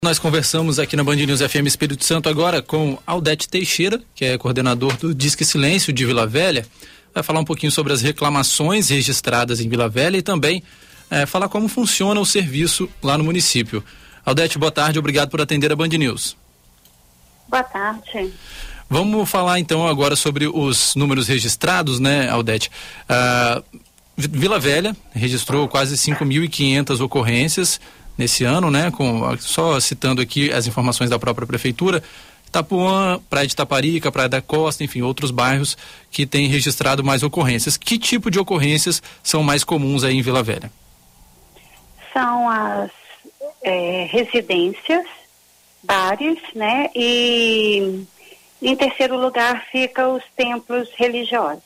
Nós conversamos aqui na Band News FM Espírito Santo agora com Aldete Teixeira, que é coordenador do Disque Silêncio de Vila Velha. Vai falar um pouquinho sobre as reclamações registradas em Vila Velha e também falar como funciona o serviço lá no município. Aldete, boa tarde, obrigado por atender a Band News. Boa tarde. Vamos falar então agora sobre os números registrados, né, Aldete? Vila Velha registrou quase 5.500 ocorrências nesse ano, né? Só citando aqui as informações da própria prefeitura, Itapuã, Praia de Itaparica, Praia da Costa, enfim, outros bairros que têm registrado mais ocorrências. Que tipo de ocorrências são mais comuns aí em Vila Velha? São as residências, bares, né? E em terceiro lugar fica os templos religiosos.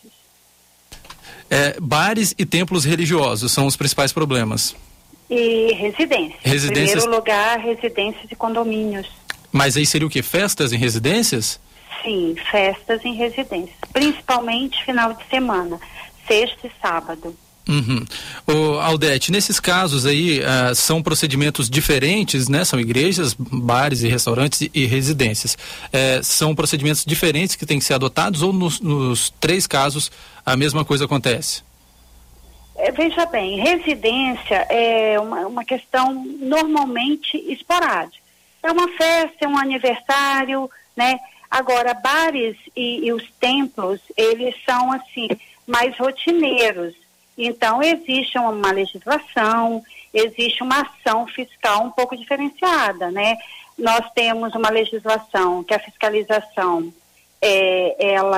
Bares e templos religiosos são os principais problemas. E residências. Em primeiro lugar, residências e condomínios. Mas aí seria o quê? Festas em residências? Sim, festas em residências. Principalmente final de semana, sexta e sábado. Uhum. Aldete, nesses casos aí são procedimentos diferentes, né? São igrejas, bares e restaurantes e residências. São procedimentos diferentes que têm que ser adotados ou nos três casos a mesma coisa acontece? Veja bem, residência é uma questão normalmente esporádica. É uma festa, é um aniversário, né? Agora, bares e os templos, eles são, assim, mais rotineiros. Então, existe uma legislação, existe uma ação fiscal um pouco diferenciada, né? Nós temos uma legislação que a fiscalização, ela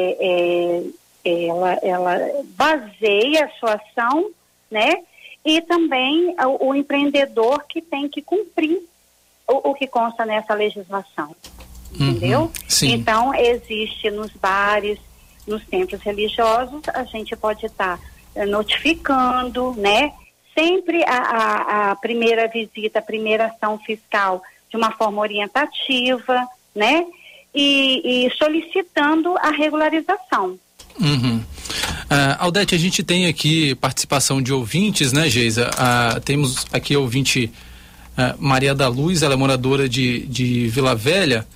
baseia a sua ação, né? E também o empreendedor que tem que cumprir o que consta nessa legislação, entendeu? Sim. Então, existe nos bares, nos templos religiosos, a gente pode estar notificando, né? Sempre a primeira visita, a primeira ação fiscal de uma forma orientativa, né? E solicitando a regularização. Aldete, a gente tem aqui participação de ouvintes, né, Geisa? Temos aqui a ouvinte Maria da Luz, ela é moradora de Vila Velha.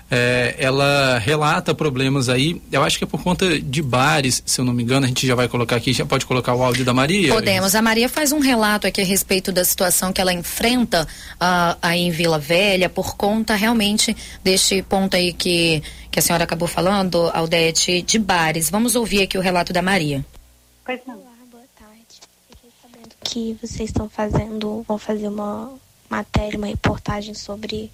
Ela relata problemas aí, eu acho que é por conta de bares, se eu não me engano. A gente já vai colocar aqui, já pode colocar o áudio da Maria? Podemos. A Maria faz um relato aqui a respeito da situação que ela enfrenta aí em Vila Velha por conta realmente deste ponto aí que a senhora acabou falando, Aldete, de bares. Vamos ouvir aqui o relato da Maria. Pois não. Olá, boa tarde. Fiquei sabendo que vocês vão fazer uma matéria, uma reportagem sobre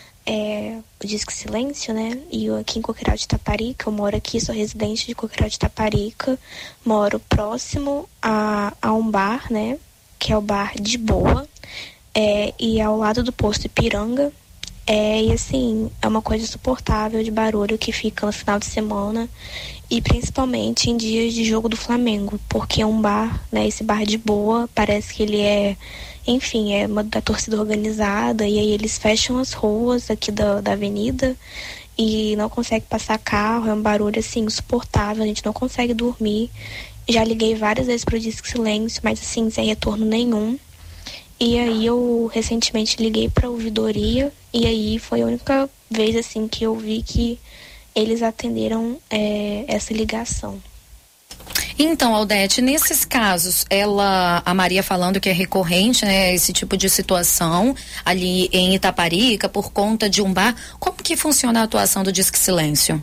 o Disque Silêncio, né? E eu aqui em Coqueiral de Itaparica, eu moro aqui, sou residente de Coqueiral de Itaparica, moro próximo a um bar, né? Que é o bar de Boa, e ao lado do posto Ipiranga. E assim, é uma coisa insuportável de barulho que fica no final de semana e principalmente em dias de jogo do Flamengo, porque é um bar, né? Esse bar de Boa, parece que ele enfim, é uma da torcida organizada, e aí eles fecham as ruas aqui da avenida e não consegue passar carro, é um barulho assim insuportável, a gente não consegue dormir. Já liguei várias vezes pro Disque Silêncio, mas assim, sem retorno nenhum. E aí eu recentemente liguei pra ouvidoria, e aí foi a única vez assim que eu vi que eles atenderam essa ligação. Então, Aldete, nesses casos, a Maria falando que é recorrente, né, esse tipo de situação ali em Itaparica por conta de um bar, como que funciona a atuação do Disque Silêncio?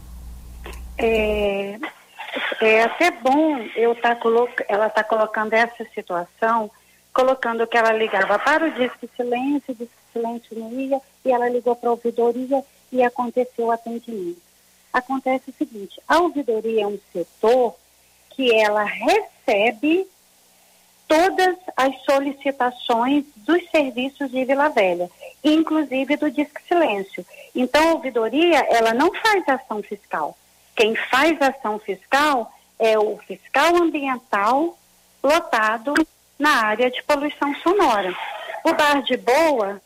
É até bom ela tá colocando essa situação, colocando que ela ligava para o Disque Silêncio, o Disque Silêncio não ia, e ela ligou para a ouvidoria e aconteceu o atendimento. Acontece o seguinte, a ouvidoria é um setor que ela recebe todas as solicitações dos serviços de Vila Velha, inclusive do Disque Silêncio. Então, a ouvidoria, ela não faz ação fiscal. Quem faz ação fiscal é o fiscal ambiental lotado na área de poluição sonora. O Bar de Boa,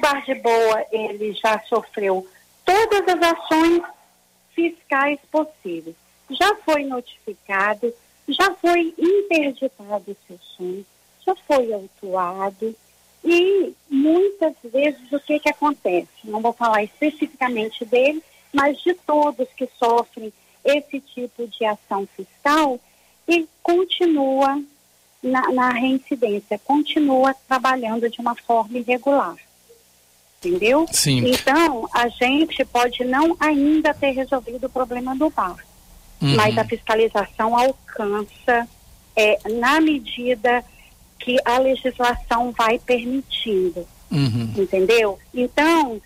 ele já sofreu todas as ações fiscais possíveis. Já foi notificado, já foi interditado o seu som, já foi autuado, E muitas vezes o que acontece? Não vou falar especificamente dele, mas de todos que sofrem esse tipo de ação fiscal, e continua na reincidência, continua trabalhando de uma forma irregular. Entendeu? Sim. Então, a gente pode não ainda ter resolvido o problema do bar, mas a fiscalização alcança na medida que a legislação vai permitindo. Entendeu? Então,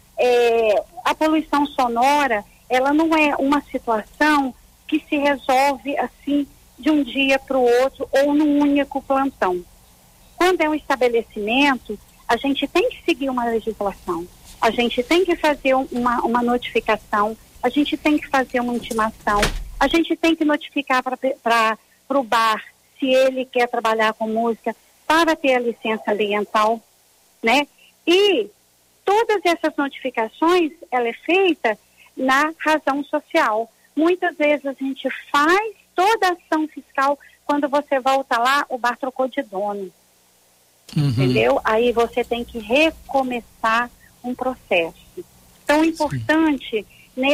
a poluição sonora, ela não é uma situação que se resolve assim de um dia para o outro ou num único plantão. Quando é um estabelecimento, a gente tem que seguir uma legislação, a gente tem que fazer uma notificação, a gente tem que fazer uma intimação, a gente tem que notificar para o bar se ele quer trabalhar com música para ter a licença ambiental, né? E todas essas notificações, ela é feita na razão social. Muitas vezes a gente faz toda a ação fiscal, quando você volta lá, o bar trocou de dono. Entendeu? Aí você tem que recomeçar um processo. Então, importante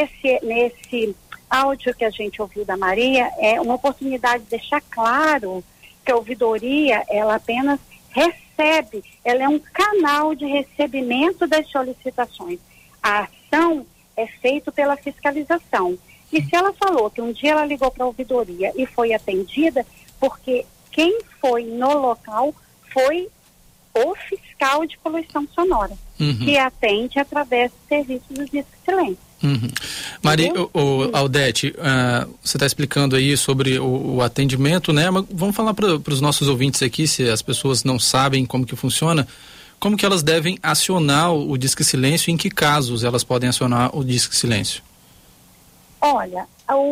nesse áudio que a gente ouviu da Maria é uma oportunidade de deixar claro que a ouvidoria, ela apenas recebe, ela é um canal de recebimento das solicitações. A ação é feita pela fiscalização. E se ela falou que um dia ela ligou para a ouvidoria e foi atendida, porque quem foi no local foi o fiscal de poluição sonora, que atende através do serviço do Disque Silêncio. Maria, Aldete, você está explicando aí sobre o atendimento, né? Mas vamos falar para os nossos ouvintes aqui, se as pessoas não sabem como que funciona, como que elas devem acionar o Disque Silêncio e em que casos elas podem acionar o Disque Silêncio? Olha,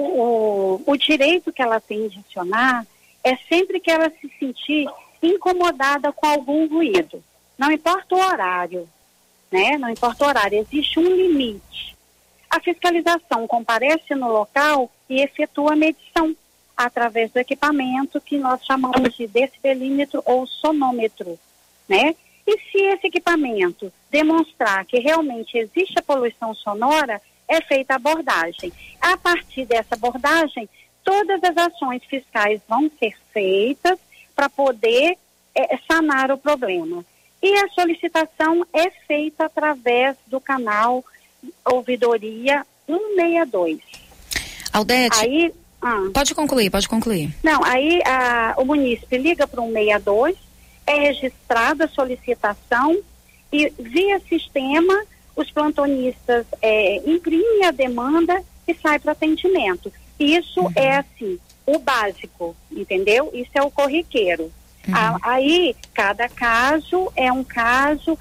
o direito que ela tem de acionar é sempre que ela se sentir incomodada com algum ruído. Não importa o horário, né? Não importa o horário, existe um limite. A fiscalização comparece no local e efetua a medição através do equipamento que nós chamamos de decibelímetro ou sonômetro, né? E se esse equipamento demonstrar que realmente existe a poluição sonora, é feita a abordagem. A partir dessa abordagem, todas as ações fiscais vão ser feitas para poder sanar o problema. E a solicitação é feita através do canal Ouvidoria 162. Aldete, aí, pode concluir. Não, aí o munícipe liga para o 162, é registrada a solicitação e via sistema os plantonistas imprimem a demanda e sai para atendimento. Isso é assim, o básico, entendeu? Isso é o corriqueiro. Aí, cada caso é um caso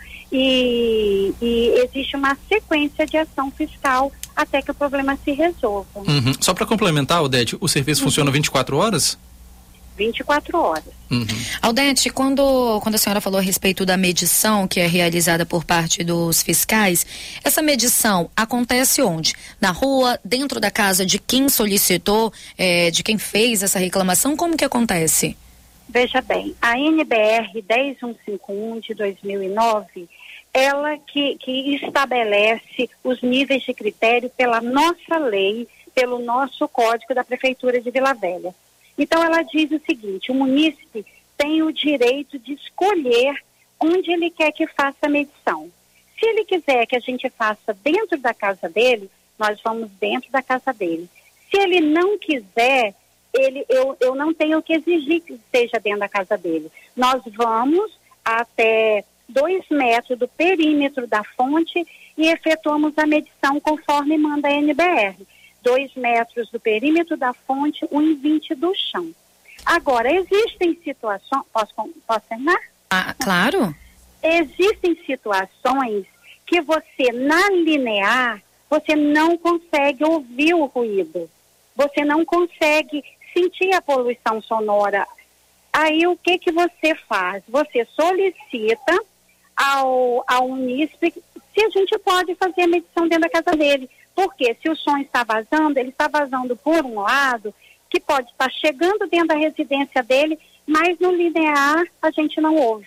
e existe uma sequência de ação fiscal até que o problema se resolva. Só para complementar, Aldete, o serviço funciona 24 horas? 24 horas. Aldete, quando a senhora falou a respeito da medição que é realizada por parte dos fiscais, essa medição acontece onde? Na rua, dentro da casa de quem solicitou, de quem fez essa reclamação? Como que acontece? Veja bem, a NBR 10151 de 2009, ela que estabelece os níveis de critério pela nossa lei, pelo nosso código da Prefeitura de Vila Velha. Então ela diz o seguinte: o munícipe tem o direito de escolher onde ele quer que faça a medição. Se ele quiser que a gente faça dentro da casa dele, nós vamos dentro da casa dele. Se ele não quiser, eu não tenho que exigir que seja dentro da casa dele. Nós vamos até 2 metros do perímetro da fonte e efetuamos a medição conforme manda a NBR. 2 metros do perímetro da fonte, 1,20 do chão. Agora, existem situações... Posso terminar? Claro. Existem situações que você, na linear, você não consegue ouvir o ruído. Você não consegue sentir a poluição sonora. Aí, o que você faz? Você solicita ao munícipe se a gente pode fazer a medição dentro da casa dele. Porque se o som está vazando, ele está vazando por um lado, que pode estar chegando dentro da residência dele, mas no linear a gente não ouve.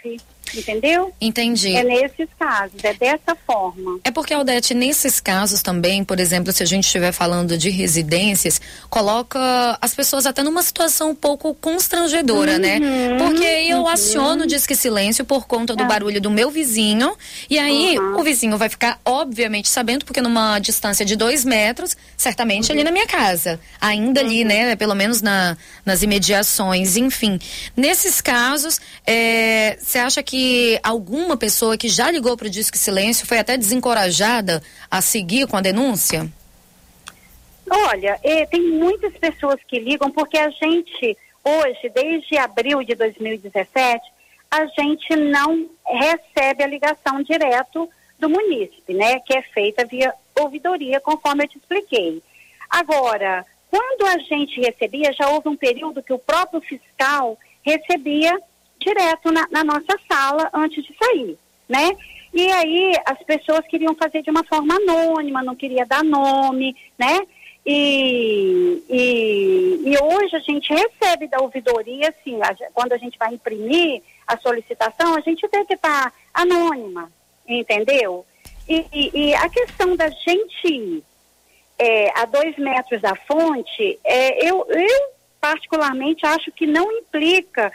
Entendeu? Entendi. É nesses casos, é dessa forma. É porque, Aldete, nesses casos também, por exemplo, se a gente estiver falando de residências, coloca as pessoas até numa situação um pouco constrangedora, né? Porque eu aciono o Disque Silêncio por conta do barulho do meu vizinho, e aí o vizinho vai ficar, obviamente, sabendo, porque numa distância de 2 metros, certamente ali na minha casa, ainda ali, né? Pelo menos nas imediações, enfim. Nesses casos, você acha que alguma pessoa que já ligou para o Disque Silêncio foi até desencorajada a seguir com a denúncia? Olha, tem muitas pessoas que ligam porque a gente, hoje, desde abril de 2017, a gente não recebe a ligação direto do munícipe, né? Que é feita via ouvidoria, conforme eu te expliquei. Agora, quando a gente recebia, já houve um período que o próprio fiscal recebia direto na nossa sala antes de sair, né? E aí as pessoas queriam fazer de uma forma anônima, não queria dar nome, né? E hoje a gente recebe da ouvidoria, assim, quando a gente vai imprimir a solicitação, a gente vê que está anônima, entendeu? E a questão da gente a 2 metros da fonte, eu particularmente acho que não implica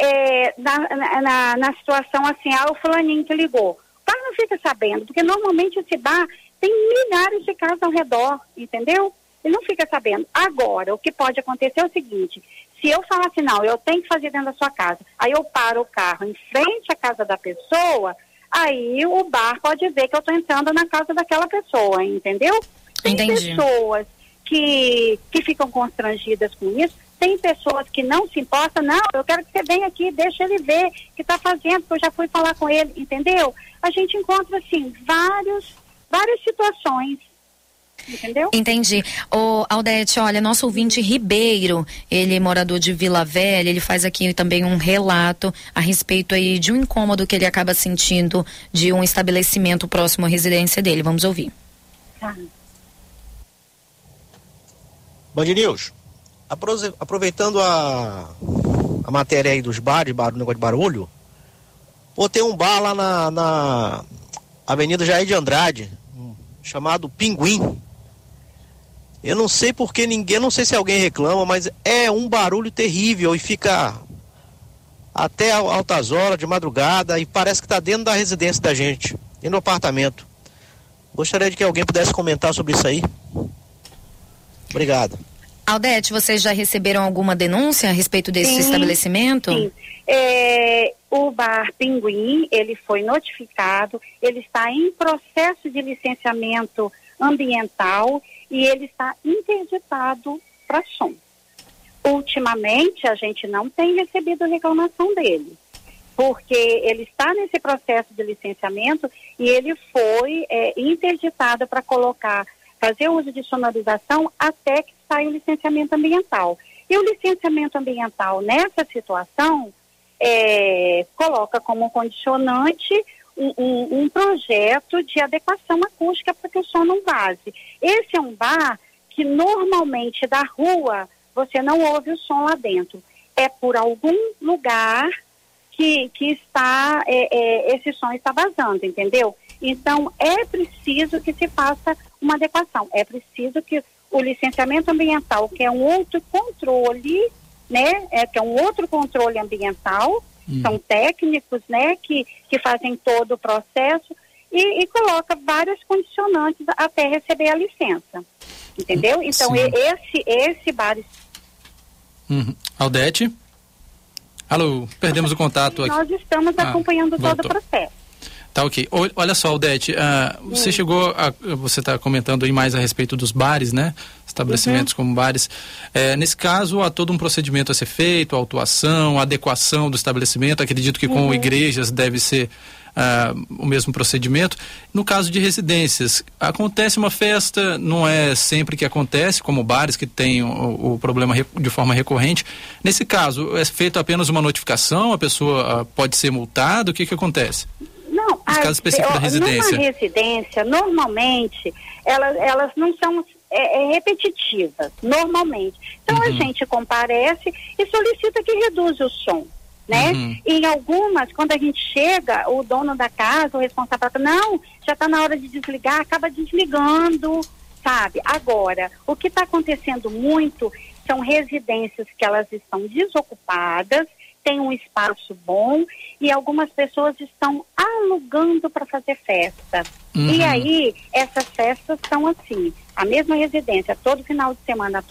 na situação assim, o fulaninho que ligou. O bar não fica sabendo, porque normalmente esse bar tem milhares de casas ao redor, entendeu? Ele não fica sabendo. Agora, o que pode acontecer é o seguinte: se eu falar assim, não, eu tenho que fazer dentro da sua casa, aí eu paro o carro em frente à casa da pessoa, aí o bar pode ver que eu estou entrando na casa daquela pessoa, entendeu? Entendi. Tem pessoas que ficam constrangidas com isso. Tem pessoas que não se importam, não, eu quero que você venha aqui, deixa ele ver o que está fazendo, porque eu já fui falar com ele, entendeu? A gente encontra, assim, várias situações, entendeu? Entendi. Aldete, olha, nosso ouvinte Ribeiro, ele é morador de Vila Velha, ele faz aqui também um relato a respeito aí de um incômodo que ele acaba sentindo de um estabelecimento próximo à residência dele. Vamos ouvir. Tá. Band News, aproveitando a matéria aí dos bares, negócio de barulho, tem um bar lá na Avenida Jair de Andrade, chamado Pinguim. Eu não sei porque não sei se alguém reclama, mas é um barulho terrível e fica até altas horas de madrugada e parece que está dentro da residência da gente, e no apartamento. Gostaria de que alguém pudesse comentar sobre isso aí. Obrigado. Aldete, vocês já receberam alguma denúncia a respeito desse estabelecimento? Sim. O bar Pinguim, ele foi notificado, ele está em processo de licenciamento ambiental e ele está interditado para som. Ultimamente, a gente não tem recebido reclamação dele, porque ele está nesse processo de licenciamento e ele foi interditado para fazer uso de sonorização até que saia o licenciamento ambiental. E o licenciamento ambiental, nessa situação, coloca como condicionante um projeto de adequação acústica para que o som não vaze. Esse é um bar que normalmente da rua você não ouve o som lá dentro. É por algum lugar que está, esse som está vazando, entendeu? Então, é preciso que se faça uma adequação. É preciso que o licenciamento ambiental, que é um outro controle, né? Que é um outro controle ambiental, são técnicos, né? Que fazem todo o processo e coloca várias condicionantes até receber a licença. Entendeu? Então, esse bar... Aldete? Alô, perdemos o contato aqui. Nós estamos acompanhando todo o processo. Tá, ok. Olha só, Aldete, você está comentando aí mais a respeito dos bares, né? Estabelecimentos como bares. Nesse caso, há todo um procedimento a ser feito, autuação, adequação do estabelecimento. Acredito que com igrejas deve ser o mesmo procedimento. No caso de residências, acontece uma festa, não é sempre que acontece, como bares que tem o problema de forma recorrente. Nesse caso, é feito apenas uma notificação, a pessoa pode ser multada, o que acontece? Não, caso específico da residência. Numa residência, normalmente, elas não são repetitivas, normalmente. Então, a gente comparece e solicita que reduza o som, né? E em algumas, quando a gente chega, o dono da casa, o responsável, não, já está na hora de desligar, acaba desligando, sabe? Agora, o que está acontecendo muito são residências que elas estão desocupadas, tem um espaço bom e algumas pessoas estão alugando para fazer festa. E aí, essas festas são assim, a mesma residência, todo final de semana,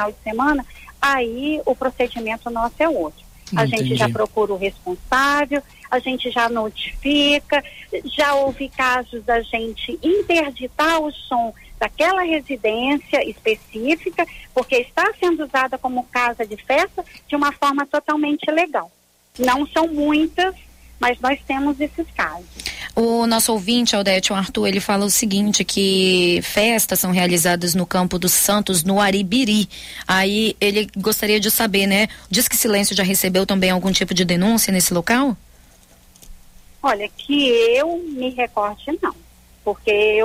aí o procedimento nosso é outro. A gente já procura o responsável, a gente já notifica, já houve casos da gente interditar o som daquela residência específica, porque está sendo usada como casa de festa de uma forma totalmente ilegal. Não são muitas, mas nós temos esses casos. O nosso ouvinte, Aldete, o Arthur, ele fala o seguinte, que festas são realizadas no Campo dos Santos, no Aribiri. Aí ele gostaria de saber, né? Diz que Silêncio já recebeu também algum tipo de denúncia nesse local? Olha, que eu me recorde, não. Porque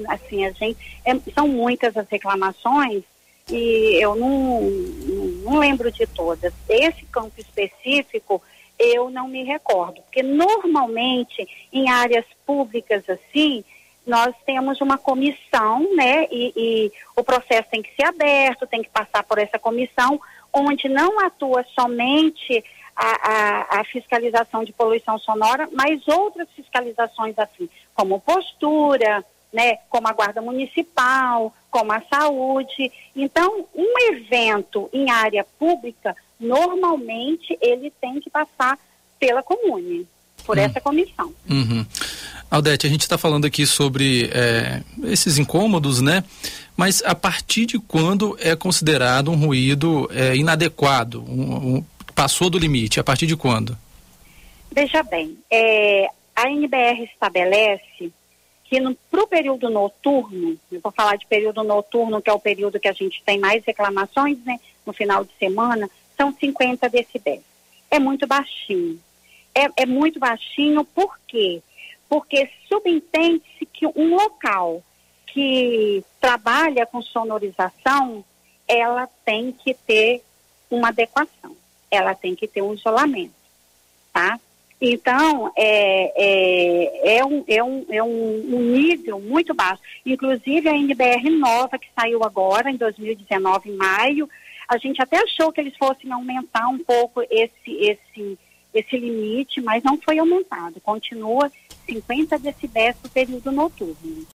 são muitas as reclamações e eu não lembro de todas. Esse campo específico, eu não me recordo, porque normalmente em áreas públicas assim, nós temos uma comissão, né, e o processo tem que ser aberto, tem que passar por essa comissão, onde não atua somente a fiscalização de poluição sonora, mas outras fiscalizações assim, como postura, né, como a guarda municipal, como a saúde. Então, um evento em área pública, normalmente ele tem que passar pela comune, por essa comissão. Aldete, a gente está falando aqui sobre esses incômodos, né? Mas a partir de quando é considerado um ruído inadequado, passou do limite? A partir de quando? Veja bem, a NBR estabelece que para o período noturno, eu vou falar de período noturno, que é o período que a gente tem mais reclamações, né, no final de semana, são 50 decibéis. É muito baixinho. É muito baixinho, por quê? Porque subentende-se que um local que trabalha com sonorização, ela tem que ter uma adequação, ela tem que ter um isolamento, tá? Então, é um nível muito baixo. Inclusive, a NBR nova, que saiu agora, em 2019, em maio, a gente até achou que eles fossem aumentar um pouco esse limite, mas não foi aumentado. Continua 50 decibéis no período noturno.